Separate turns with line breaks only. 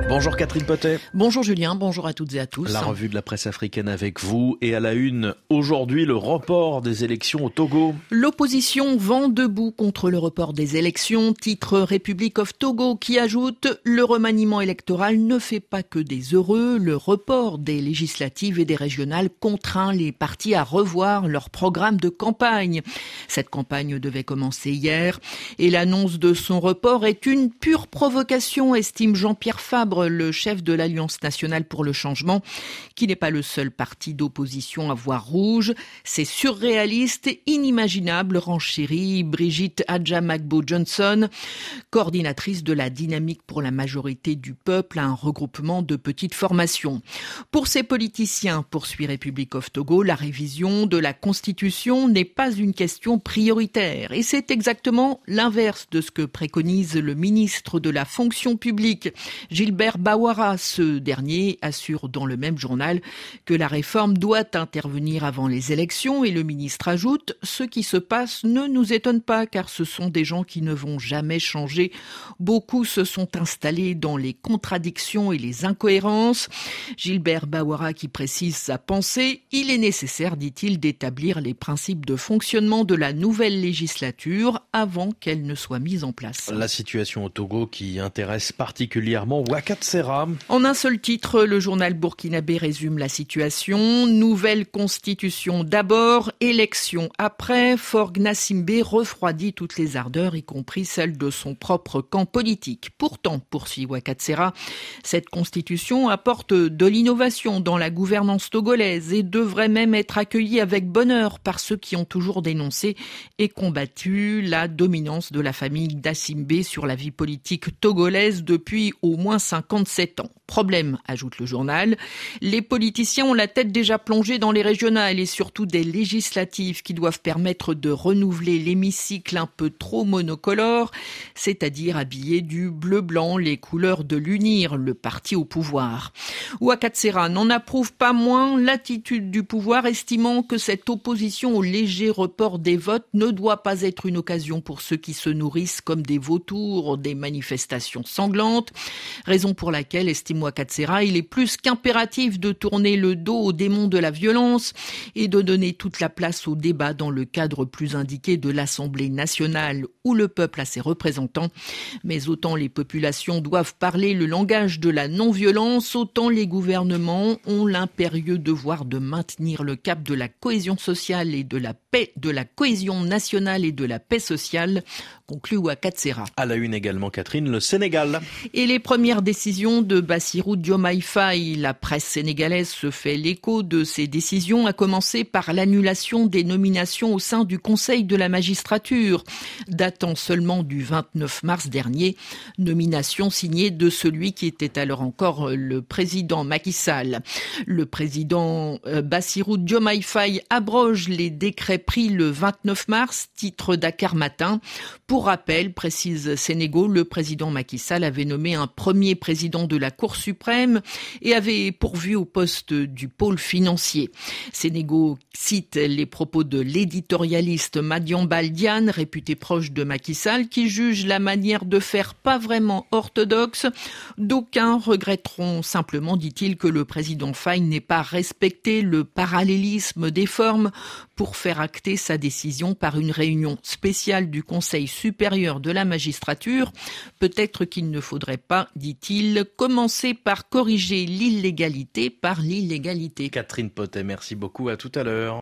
Bonjour Catherine Potet.
Bonjour Julien, bonjour à toutes et à tous.
La revue de la presse africaine avec vous et à la une, aujourd'hui le report des élections au Togo.
L'opposition vent debout contre le report des élections, titre Republic of Togo qui ajoute « Le remaniement électoral ne fait pas que des heureux, le report des législatives et des régionales contraint les partis à revoir leur programme de campagne ». Cette campagne devait commencer hier et l'annonce de son report est une pure provocation, estime Jean-Pierre Fabre, le chef de l'Alliance nationale pour le changement, qui n'est pas le seul parti d'opposition à voir rouge. C'est surréaliste et inimaginable, renchérit Brigitte Adjamagbo-Johnson, coordinatrice de la Dynamique pour la majorité du peuple, un regroupement de petites formations. Pour ces politiciens, poursuit Republic of Togo, la révision de la Constitution n'est pas une question prioritaire. Et c'est exactement l'inverse de ce que préconise le ministre de la fonction publique, Gilbert Bawara. Ce dernier assure dans le même journal que la réforme doit intervenir avant les élections et le ministre ajoute « Ce qui se passe ne nous étonne pas car ce sont des gens qui ne vont jamais changer. Beaucoup se sont installés dans les contradictions et les incohérences. » Gilbert Bawara qui précise sa pensée « Il est nécessaire, dit-il, d'établir les principes de fonctionnement de la nouvelle législature avant qu'elle ne soit mise en place. »
La situation au Togo qui intéresse particulièrement Ouakhatsera.
En un seul titre, le journal burkinabé résume la situation. Nouvelle constitution d'abord, élection après. Faure Gnassingbé refroidit toutes les ardeurs, y compris celles de son propre camp politique. Pourtant, poursuit Ouakhatsera, cette constitution apporte de l'innovation dans la gouvernance togolaise et devrait même être accueillie avec bonheur par ceux qui ont toujours dénoncé et combattu la dominance de la famille Gnassingbé sur la vie politique togolaise depuis au moins 57 ans. Problème, ajoute le journal, les politiciens ont la tête déjà plongée dans les régionales et surtout des législatives qui doivent permettre de renouveler l'hémicycle un peu trop monocolore, c'est-à-dire habillé du bleu-blanc, les couleurs de l'UNIR, le parti au pouvoir. Ouakhatsera n'en approuve pas moins l'attitude du pouvoir, estimant que cette opposition au léger report des votes ne doit pas être une occasion pour ceux qui se nourrissent comme des vautours des manifestations sanglantes, raison pour laquelle, estime Ouakhatsera, il est plus qu'impératif de tourner le dos aux démons de la violence et de donner toute la place au débat dans le cadre plus indiqué de l'Assemblée nationale où le peuple a ses représentants. Mais autant les populations doivent parler le langage de la non-violence, autant les gouvernements ont l'impérieux devoir de maintenir le cap de la cohésion sociale et de la paix, de la cohésion nationale et de la paix sociale, conclut Ouakhatsera.
À la une également, Catherine, le Sénégal.
Et les premières décisions de Bassirou Diomaye Faye, la presse sénégalaise se fait l'écho de ces décisions, à commencer par l'annulation des nominations au sein du Conseil de la magistrature, datant seulement du 29 mars dernier, nomination signée de celui qui était alors encore le président Macky Sall. Le président Bassirou Diomaye Faye abroge les décrets pris le 29 mars, titre Dakar Matin. Pour rappel, précise Sénégo, le président Macky Sall avait nommé un premier président de la Cour suprême et avait pourvu au poste du pôle financier. Sénégo cite les propos de l'éditorialiste Madiambal Diagne, réputé proche de Macky Sall, qui juge la manière de faire pas vraiment orthodoxe. D'aucuns regretteront simplement, dit-il, que le président Faye n'ait pas respecté le parallélisme des formes pour faire acter sa décision par une réunion spéciale du Conseil supérieur de la magistrature. Peut-être qu'il ne faudrait pas, dit-il, commencer par corriger l'illégalité par l'illégalité.
Catherine Potet, merci beaucoup, à tout à l'heure.